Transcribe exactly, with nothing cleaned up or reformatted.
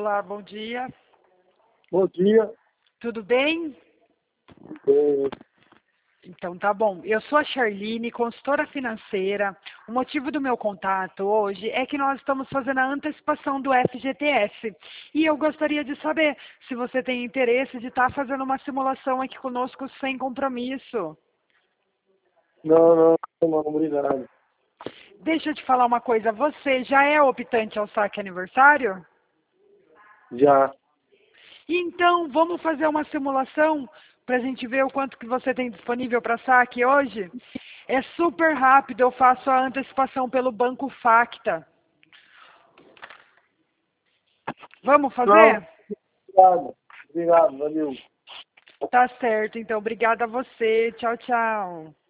Olá, bom dia. Bom dia. Tudo bem? É, Então tá bom. Eu sou a Charline, consultora financeira. O motivo do meu contato hoje é que nós estamos fazendo a antecipação do F G T S. E eu gostaria de saber se você tem interesse de estar fazendo uma simulação aqui conosco sem compromisso. não, não, não, obrigado. Deixa eu te falar uma coisa. Você já é optante ao saque aniversário? Já. Então, vamos fazer uma simulação para a gente ver o quanto que você tem disponível para saque hoje? É super rápido, eu faço a antecipação pelo Banco Facta. Vamos Não, fazer? obrigado. Obrigado, valeu. Tá certo, então, obrigada a você. Tchau, tchau.